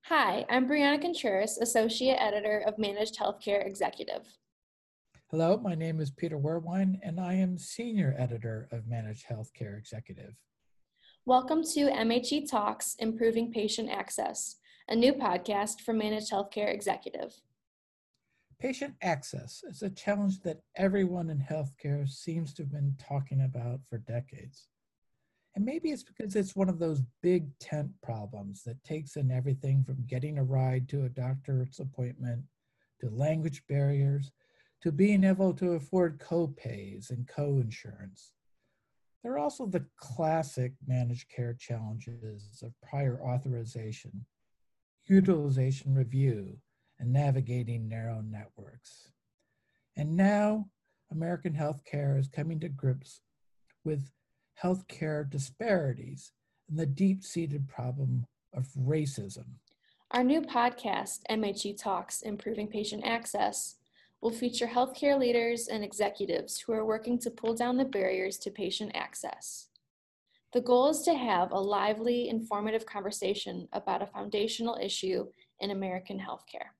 Hi, I'm Brianna Contreras, Associate Editor of Managed Healthcare Executive. Hello, my name is Peter Werwine, and I am Senior Editor of Managed Healthcare Executive. Welcome to MHE Talks, Improving Patient Access, a new podcast from Managed Healthcare Executive. Patient access is a challenge that everyone in healthcare seems to have been talking about for decades. And maybe it's because it's one of those big tent problems that takes in everything from getting a ride to a doctor's appointment, to language barriers, to being able to afford co-pays and co-insurance. There are also the classic managed care challenges of prior authorization, utilization review, and navigating narrow networks. And now, American healthcare is coming to grips with healthcare disparities and the deep-seated problem of racism. Our new podcast, MHE Talks, Improving Patient Access, will feature healthcare leaders and executives who are working to pull down the barriers to patient access. The goal is to have a lively, informative conversation about a foundational issue in American healthcare.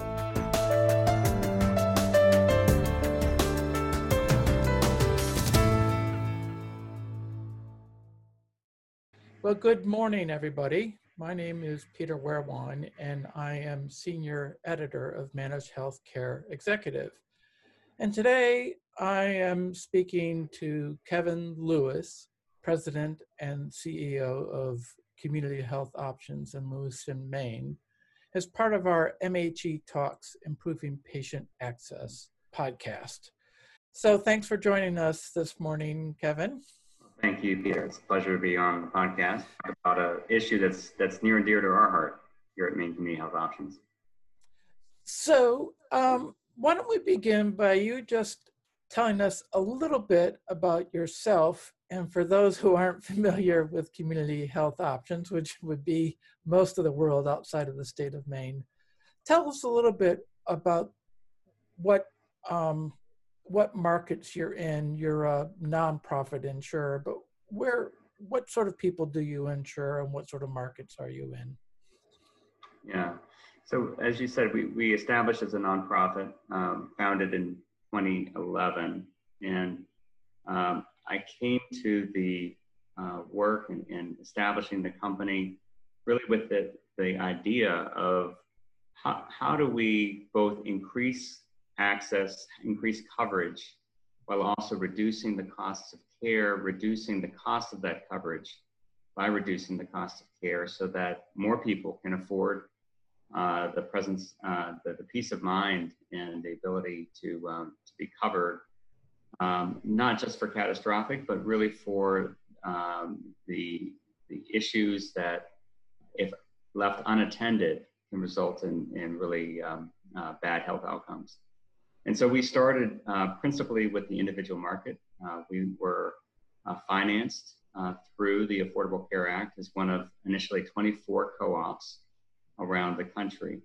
Well, good morning, everybody. My name is Peter Werwine, and I am Senior Editor of Managed Healthcare Executive. And today I am speaking to Kevin Lewis, President and CEO of Community Health Options in Lewiston, Maine, as part of our MHE Talks Improving Patient Access podcast. So thanks for joining us this morning, Kevin. Thank you, Peter. It's a pleasure to be on the podcast about an issue that's near and dear to our heart here at Maine Community Health Options. So why don't we begin by you just telling us a little bit about yourself, and for those who aren't familiar with Community Health Options, which would be most of the world outside of the state of Maine, tell us a little bit about what markets you're in. You're a nonprofit insurer, but what sort of people do you insure, and what sort of markets are you in? Yeah, so as you said, we established as a nonprofit, founded in 2011, and I came to the work and establishing the company really with the idea of how do we both increase access, increase coverage, while also reducing the costs of care, reducing the cost of that coverage by reducing the cost of care so that more people can afford the presence, the peace of mind and the ability to be covered, not just for catastrophic, but really for the issues that, if left unattended, can result in really bad health outcomes. And so we started principally with the individual market. We were financed through the Affordable Care Act as one of initially 24 co-ops around the country.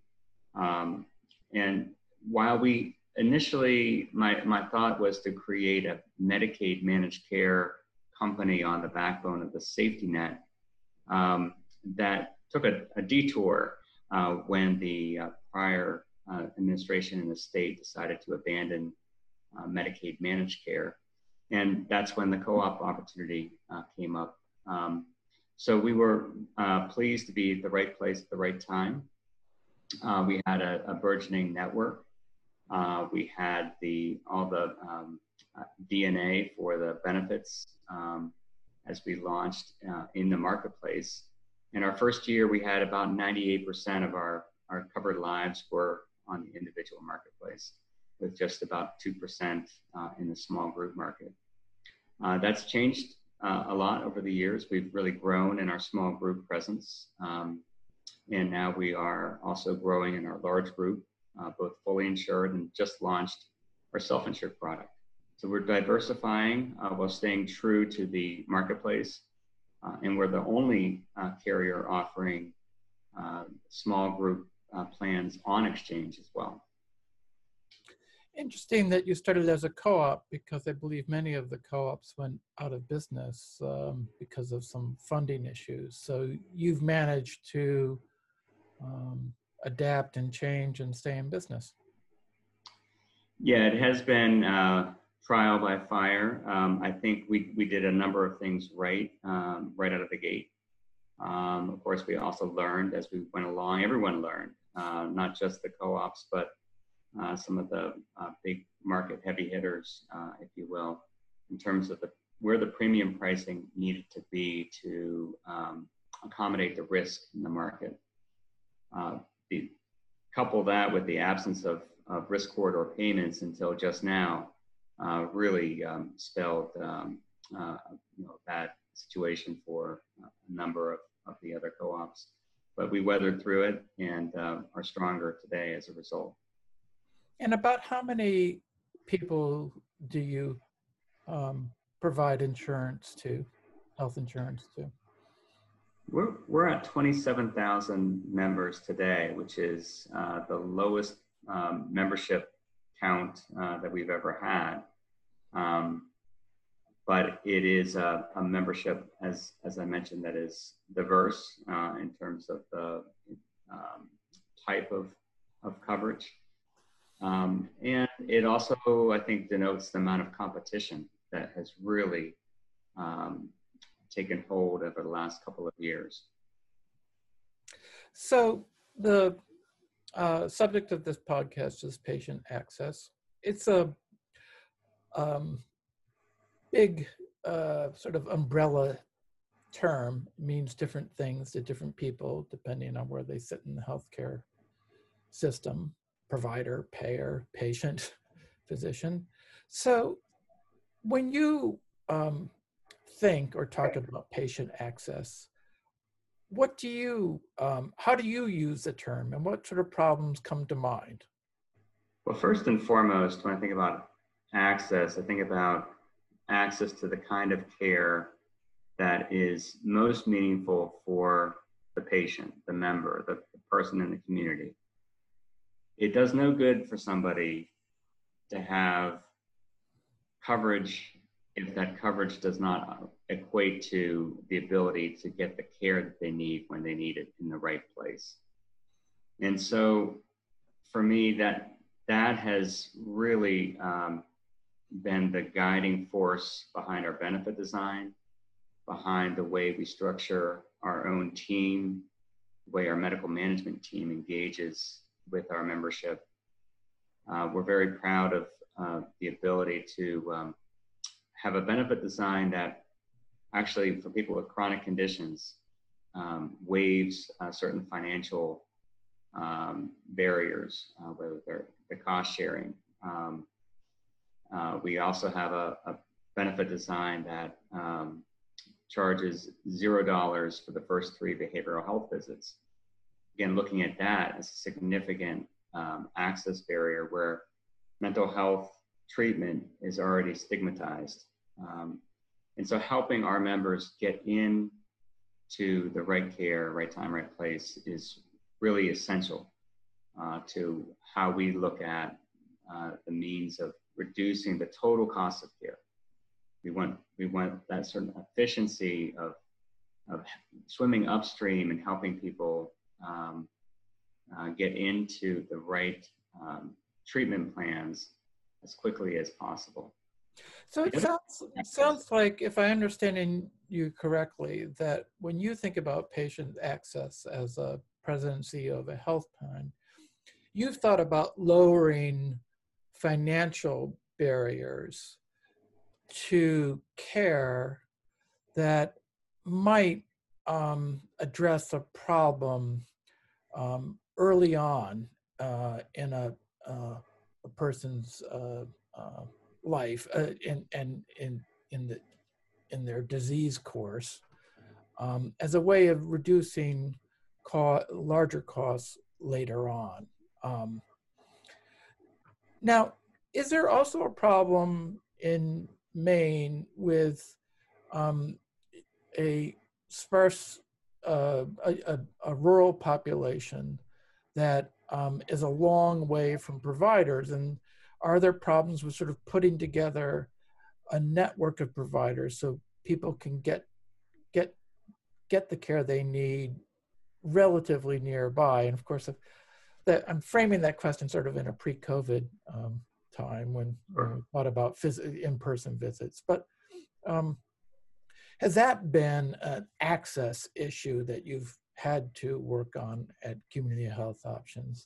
And while we initially, my thought was to create a Medicaid managed care company on the backbone of the safety net, that took a detour when the prior administration in the state decided to abandon Medicaid managed care. And that's when the co-op opportunity came up. So we were pleased to be at the right place at the right time. We had a burgeoning network. We had all the DNA for the benefits as we launched in the marketplace. In our first year, we had about 98% of our covered lives were on the individual marketplace, with just about 2% in the small group market. That's changed a lot over the years. We've really grown in our small group presence. And now we are also growing in our large group, both fully insured and just launched our self-insured product. So we're diversifying while staying true to the marketplace. And we're the only carrier offering small group plans on exchange as well. Interesting that you started as a co-op, because I believe many of the co-ops went out of business because of some funding issues. So you've managed to adapt and change and stay in business? Yeah, it has been trial by fire. I think we did a number of things right out of the gate. Of course, we also learned as we went along. Everyone learned, not just the co-ops, but some of the big market heavy hitters, if you will, in terms of where the premium pricing needed to be to accommodate the risk in the market. Couple that with the absence of risk corridor payments until just now really spelled a bad situation for a number of the other co-ops. But we weathered through it and are stronger today as a result. And about how many people do you provide insurance to, health insurance to? We're at 27,000 members today, which is the lowest membership count that we've ever had. But it is a membership, as I mentioned, that is diverse in terms of the type of coverage. And it also, I think, denotes the amount of competition that has really taken hold over the last couple of years. So the subject of this podcast is patient access. It's a big sort of umbrella term, means different things to different people depending on where they sit in the healthcare system: provider, payer, patient, physician. So when you think or talk about patient access, what do you, how do you use the term, and what sort of problems come to mind? Well, first and foremost, when I think about access, I think about access to the kind of care that is most meaningful for the patient, the member, the person in the community. It does no good for somebody to have coverage if that coverage does not equate to the ability to get the care that they need when they need it in the right place. And so for me, that has really been the guiding force behind our benefit design, behind the way we structure our own team, the way our medical management team engages with our membership. We're very proud of the ability to have a benefit design that actually, for people with chronic conditions, waives certain financial barriers, whether they're the cost sharing. We also have a benefit design that charges $0 for the first 3 behavioral health visits. Again, looking at that as a significant access barrier where mental health treatment is already stigmatized. And so helping our members get in to the right care, right time, right place is really essential to how we look at the means of reducing the total cost of care. We want that sort of efficiency of swimming upstream and helping people get into the right treatment plans as quickly as possible. So it sounds like, if I understand you correctly, that when you think about patient access as a president and CEO of a health plan, you've thought about lowering financial barriers to care that might address a problem early on in a person's life and in their disease course, as a way of reducing larger costs later on. Now, is there also a problem in Maine with a sparse, a rural population that is a long way from providers? And are there problems with sort of putting together a network of providers so people can get the care they need relatively nearby. And of course, that I'm framing that question sort of in a pre-COVID time when we thought about in-person visits. But has that been an access issue that you've had to work on at Community Health Options?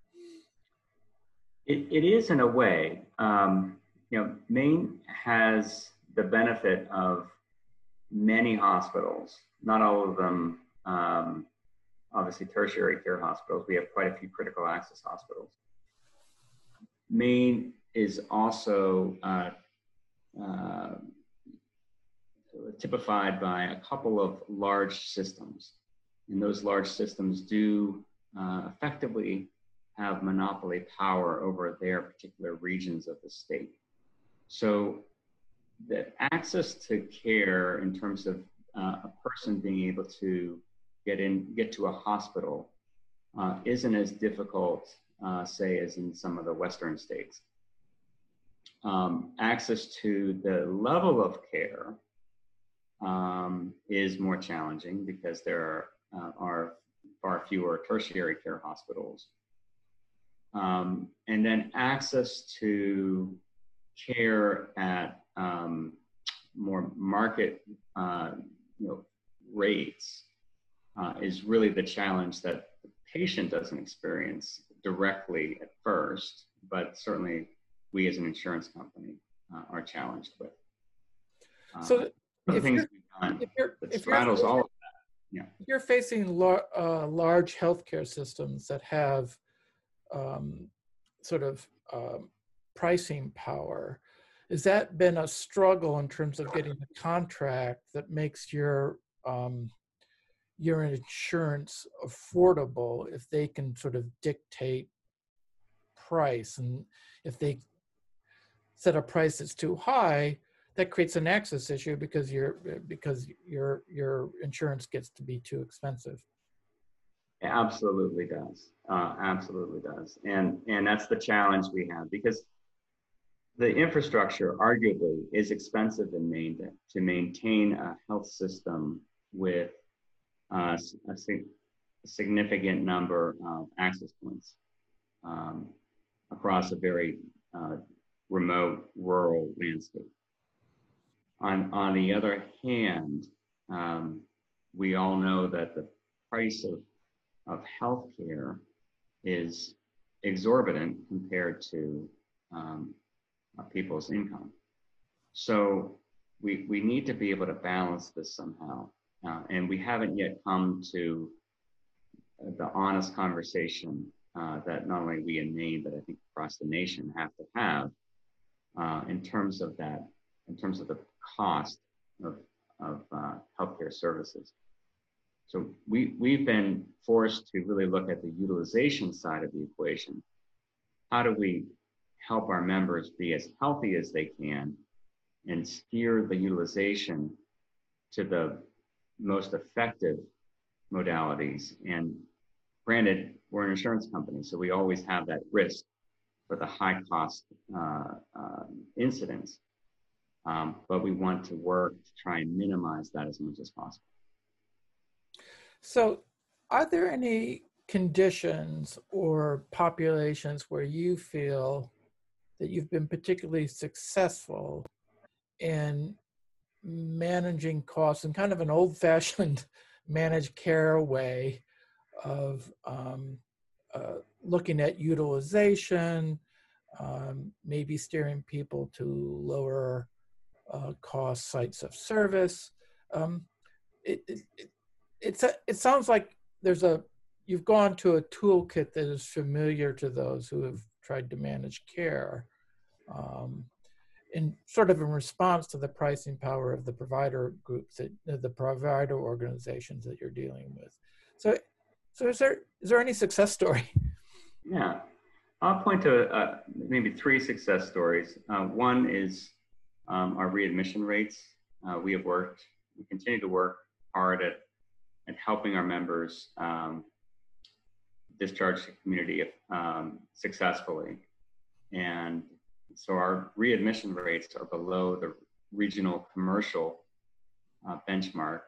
It is in a way. Maine has the benefit of many hospitals, not all of them obviously tertiary care hospitals. We have quite a few critical access hospitals. Maine is also typified by a couple of large systems. And those large systems do effectively have monopoly power over their particular regions of the state. So the access to care in terms of a person being able to get to a hospital isn't as difficult, say, as in some of the Western states. Access to the level of care is more challenging because there are far fewer tertiary care hospitals. And then access to care at more market rates is really the challenge that the patient doesn't experience directly at first, but certainly we as an insurance company are challenged with. So if things we've done that straddles all of that. Yeah. If you're facing large healthcare systems that have pricing power, has that been a struggle in terms of getting a contract that makes your insurance affordable if they can sort of dictate price? And if they set a price that's too high, that creates an access issue because your insurance gets to be too expensive. It absolutely does. Absolutely does. And that's the challenge we have, because the infrastructure arguably is expensive in Maine to maintain a health system with a significant number of access points across a very remote rural landscape. On the other hand, we all know that the price of healthcare is exorbitant compared to people's income. So we need to be able to balance this somehow. And we haven't yet come to the honest conversation that not only we in Maine, but I think across the nation have to have in terms of the cost of healthcare services. So we've been forced to really look at the utilization side of the equation. How do we help our members be as healthy as they can and steer the utilization to the most effective modalities? And granted, we're an insurance company, so we always have that risk for the high cost incidents. But we want to work to try and minimize that as much as possible. So are there any conditions or populations where you feel that you've been particularly successful in managing costs in kind of an old-fashioned managed care way of looking at utilization, maybe steering people to lower cost sites of service? It sounds like you've gone to a toolkit that is familiar to those who have tried to manage care, in sort of in response to the pricing power of the provider groups, the provider organizations that you're dealing with. So is there any success story? Yeah, I'll point to maybe 3 success stories. One is our readmission rates. We continue to work hard at helping our members discharge the community successfully. And so our readmission rates are below the regional commercial benchmark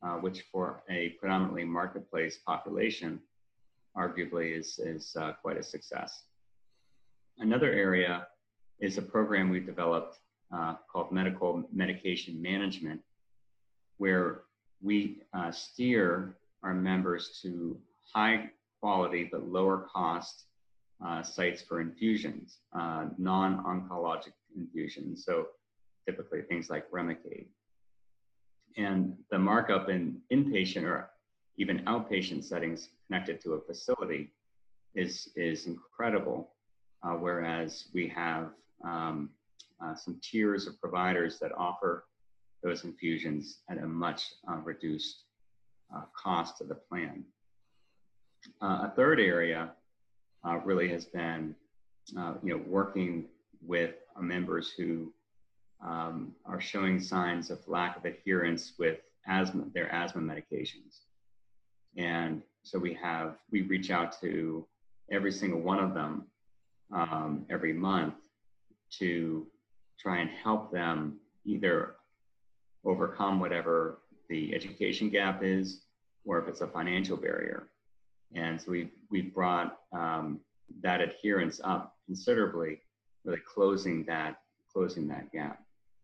which for a predominantly marketplace population, arguably is quite a success. Another area is a program we've developed called medical medication management, where we steer our members to high quality but lower cost sites for infusions, non-oncologic infusions. So typically things like Remicade. And the markup in inpatient or even outpatient settings connected to a facility is incredible. Whereas we have some tiers of providers that offer those infusions at a much reduced cost to the plan. A third area really has been, working with members who are showing signs of lack of adherence with their asthma medications. And so we reach out to every single one of them every month to try and help them either overcome whatever the education gap is, or if it's a financial barrier. And so we've brought that adherence up considerably, really closing that gap.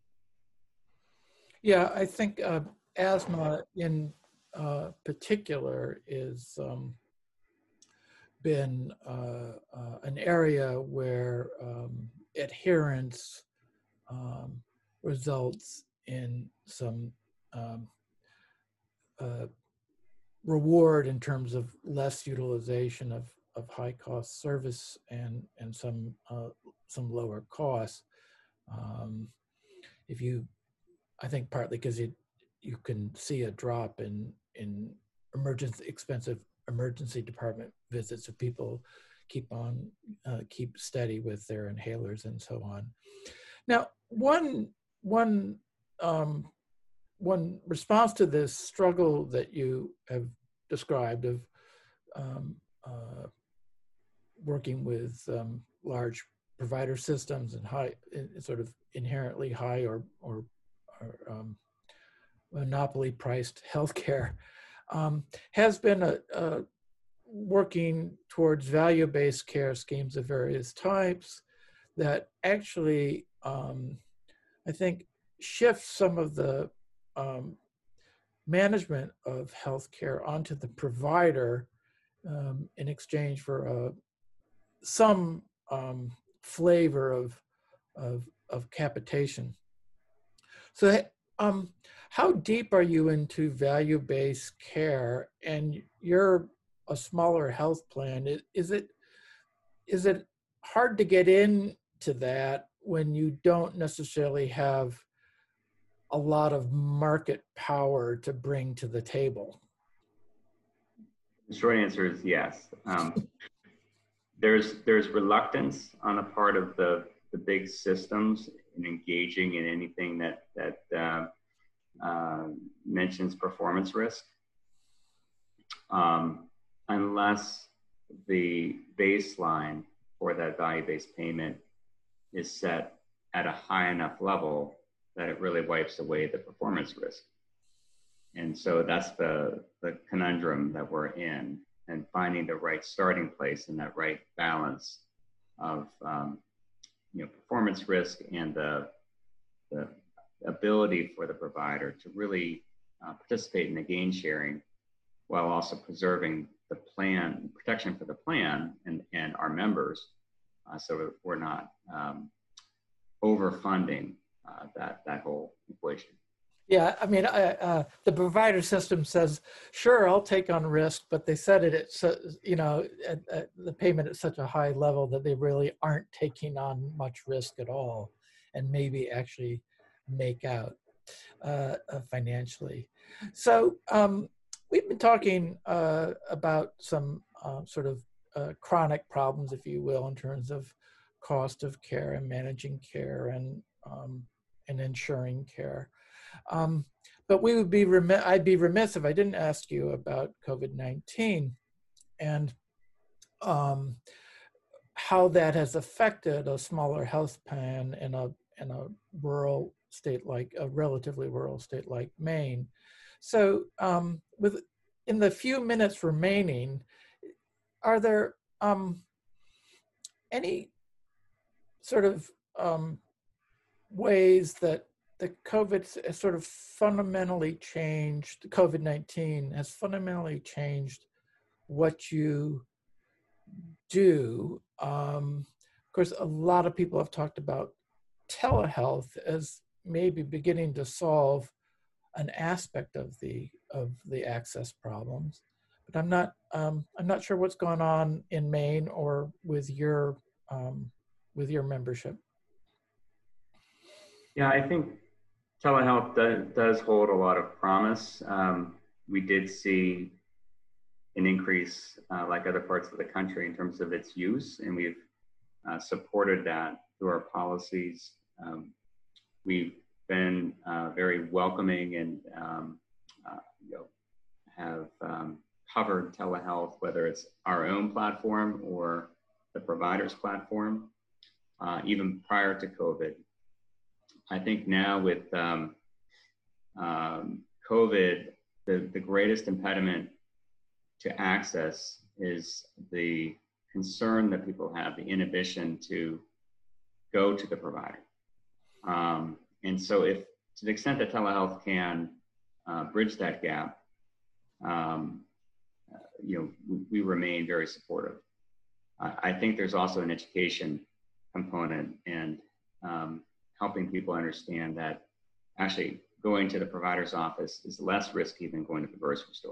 Yeah, I think asthma in particular is been an area where adherence results in some reward in terms of less utilization of high cost service and some lower costs. I think partly because you can see a drop in expensive emergency department visits if people keep steady with their inhalers and so on. Now, one response to this struggle that you have described of working with large provider systems and high, sort of inherently high or monopoly priced healthcare, has been working towards value-based care schemes of various types that actually, I think, shift some of the management of healthcare onto the provider in exchange for some flavor of capitation. So, how deep are you into value-based care? And you're a smaller health plan. Is it hard to get into that when you don't necessarily have a lot of market power to bring to the table? The short answer is yes. There's reluctance on the part of the big systems in engaging in anything that mentions performance risk, unless the baseline for that value-based payment is set at a high enough level that it really wipes away the performance risk. And so that's the conundrum that we're in, and finding the right starting place and that right balance of performance risk and the ability for the provider to really participate in the gain sharing, while also preserving the plan, protection for the plan and our members, so we're not overfunding that whole equation. Yeah, I mean, the provider system says, sure, I'll take on risk, but they set it at, the payment at such a high level that they really aren't taking on much risk at all, and maybe actually make out financially. So we've been talking about some sort of chronic problems, if you will, in terms of cost of care and managing care and ensuring care. But I'd be remiss if I didn't ask you about COVID-19 and how that has affected a smaller health plan in a rural state like a relatively rural state like Maine. So with in the few minutes remaining, are there any sort of ways that the COVID has sort of fundamentally changed, COVID-19 has fundamentally changed what you do? Of course, a lot of people have talked about telehealth as maybe beginning to solve an aspect of the access problems, but I'm not sure what's going on in Maine or with your membership. Yeah, I think telehealth does hold a lot of promise. We did see an increase, like other parts of the country, in terms of its use, and we've supported that through our policies. We've been very welcoming and you know, have covered telehealth, whether it's our own platform or the provider's platform, even prior to COVID. I think now with COVID, the greatest impediment to access is the concern that people have, the inhibition to go to the provider. And so if, to the extent that telehealth can bridge that gap, we remain very supportive. I think there's also an education component and helping people understand that actually going to the provider's office is less risky than going to the grocery store.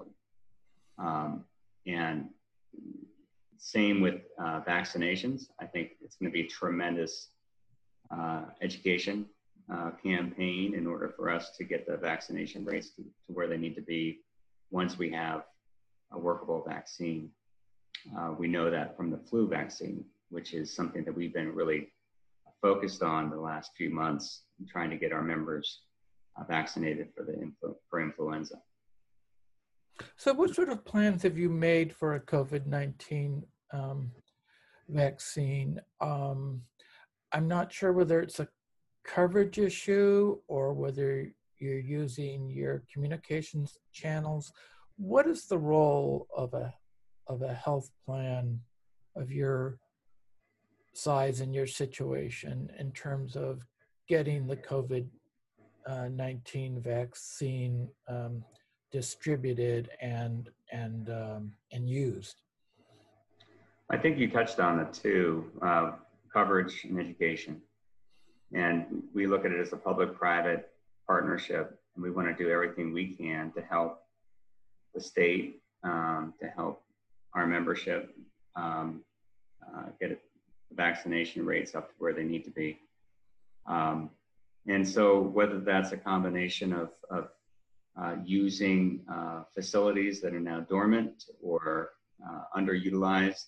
And same with vaccinations. I think it's going to be a tremendous education campaign in order for us to get the vaccination rates to where they need to be once we have a workable vaccine. We know that from the flu vaccine, which is something that we've been really focused on the last few months, trying to get our members vaccinated for influenza. So what sort of plans have you made for a COVID-19 vaccine? I'm not sure whether it's a coverage issue or whether you're using your communications channels. What is the role of a health plan of your size and your situation in terms of getting the COVID-19 vaccine distributed and used? I think you touched on it too, coverage and education. And we look at it as a public-private partnership, and we want to do everything we can to help the state, to help our membership get the vaccination rates up to where they need to be. And so whether that's a combination of using facilities that are now dormant or underutilized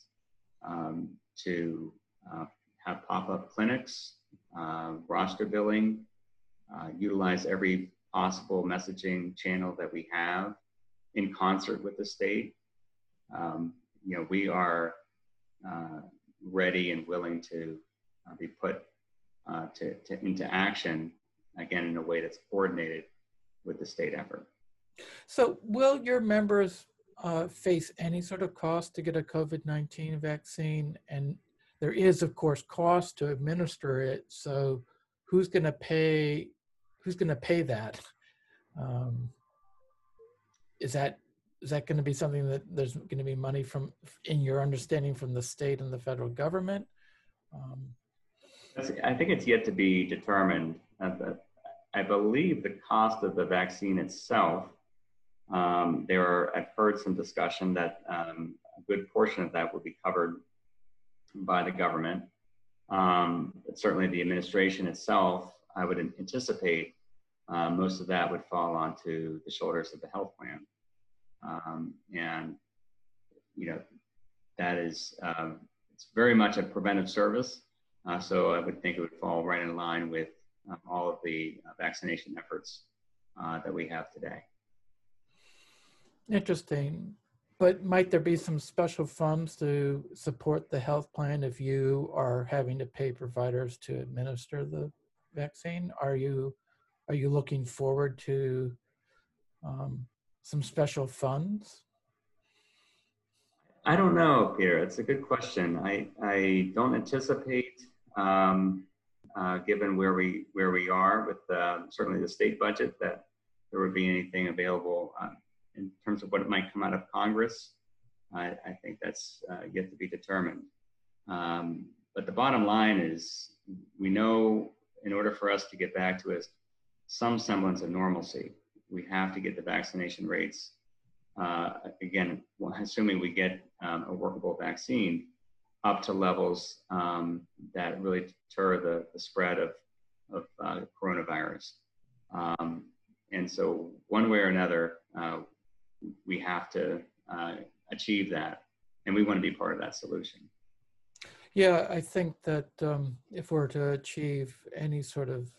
to have pop-up clinics, roster billing, utilize every possible messaging channel that we have in concert with the state. We are ready and willing to be put into action, again, in a way that's coordinated with the state effort. So will your members face any sort of cost to get a COVID-19 vaccine? And there is, of course, cost to administer it. So who's going to pay that? Is that going to be something that there's going to be money from, in your understanding, from the state and the federal government? I think it's yet to be determined. I believe the cost of the vaccine itself, I've heard some discussion that a good portion of that will be covered by the government. But certainly the administration itself, I would anticipate most of that would fall onto the shoulders of the health plan. And that is, it's very much a preventive service. So I would think it would fall right in line with all of the vaccination efforts that we have today. Interesting. But might there be some special funds to support the health plan if you are having to pay providers to administer the vaccine? Are you looking forward to some special funds? I don't know, Peter. It's a good question. I don't anticipate, given where we are with certainly the state budget, that there would be anything available in terms of what might come out of Congress. I think that's yet to be determined. But the bottom line is, we know in order for us to get back to some semblance of normalcy, we have to get the vaccination rates. Again, assuming we get a workable vaccine, up to levels that really deter the spread of coronavirus. And so one way or another, we have to achieve that, and we want to be part of that solution. Yeah, I think that if we're to achieve any sort of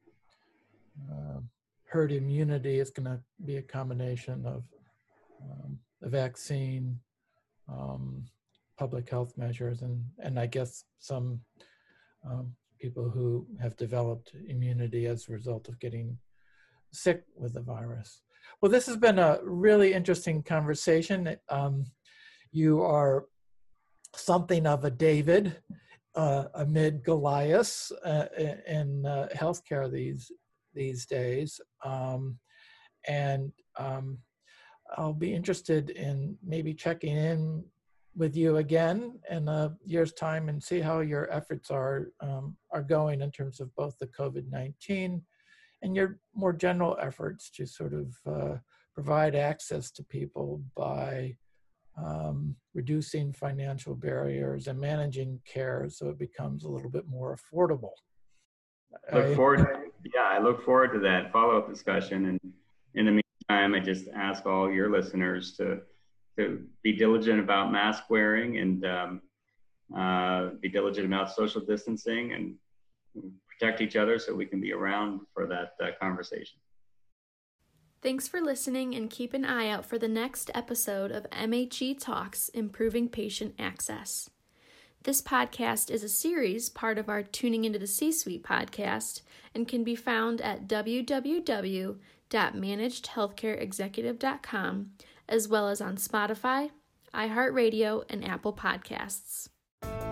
herd immunity, it's going to be a combination of the vaccine, public health measures, and I guess some people who have developed immunity as a result of getting sick with the virus. Well, this has been a really interesting conversation. You are something of a David amid Goliaths in healthcare these days. And I'll be interested in maybe checking in with you again in a year's time and see how your efforts are going in terms of both the COVID-19 and your more general efforts to sort of provide access to people by reducing financial barriers and managing care so it becomes a little bit more affordable. I look forward to that follow-up discussion. And in the meantime, I just ask all your listeners to be diligent about mask wearing and be diligent about social distancing and protect each other so we can be around for that conversation. Thanks for listening, and keep an eye out for the next episode of MHE Talks, Improving Patient Access. This podcast is a series part of our Tuning into the C-Suite podcast and can be found at www.managedhealthcareexecutive.com, as well as on Spotify, iHeartRadio, and Apple Podcasts.